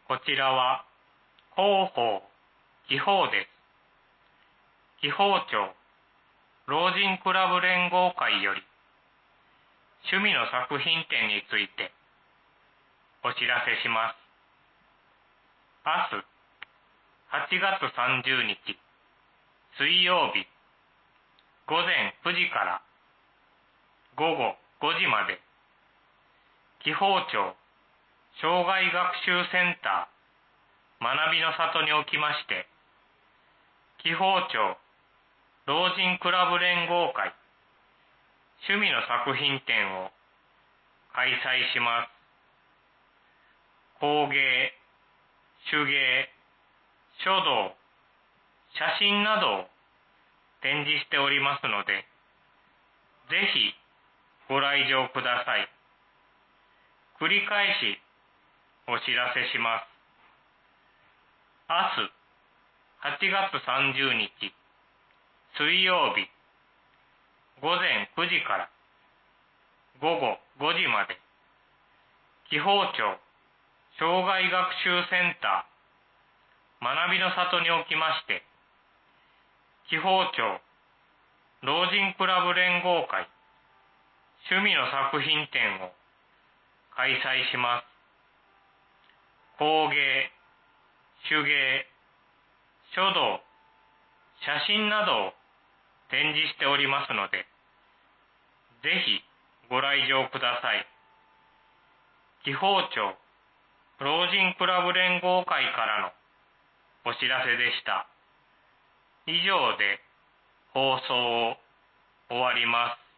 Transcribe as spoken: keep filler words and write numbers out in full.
こちらは広報、紀宝です。紀宝町老人クラブ連合会より趣味の作品展についてお知らせします。明日はちがつさんじゅうにち水曜日午前くじから午後ごじまで紀宝町障害学習センター学びの里におきまして紀宝町老人クラブ連合会趣味の作品展を開催します。工芸、手芸、書道、写真などを展示しておりますので、ぜひご来場ください。繰り返しお知らせします。明日はちがつさんじゅうにち水曜日午前くじから午後ごじまで紀宝町障害学習センター学びの里におきまして紀宝町老人クラブ連合会趣味の作品展を開催します。工芸、手芸、書道、写真などを展示しておりますので、ぜひご来場ください。紀宝町老人クラブ連合会からのお知らせでした。以上で放送を終わります。